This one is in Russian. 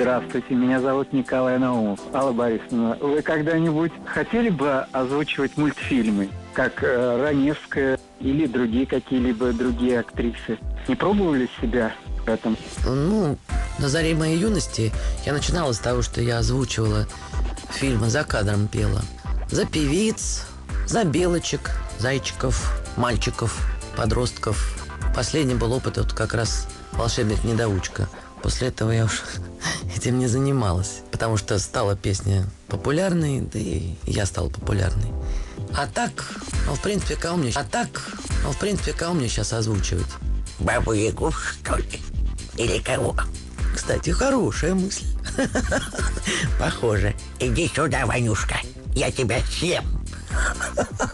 Здравствуйте, меня зовут Николай Наумов. Алла Борисовна, вы когда-нибудь хотели бы озвучивать мультфильмы, как Раневская или какие-либо другие актрисы? Не пробовали себя в этом? Ну, на заре моей юности я начинала с того, что я озвучивала фильмы, за кадром пела. За певиц, за белочек, зайчиков, мальчиков, подростков. Последний был опыт вот как раз «Волшебник-недоучка». После этого я уж этим не занималась, потому что стала песня популярной, да и я стал популярной. А так, в принципе, кого мне сейчас озвучивать? Бабу-ягу, что ли? Или кого? Кстати, хорошая мысль. Похоже. Иди сюда, Ванюшка. Я тебя съем.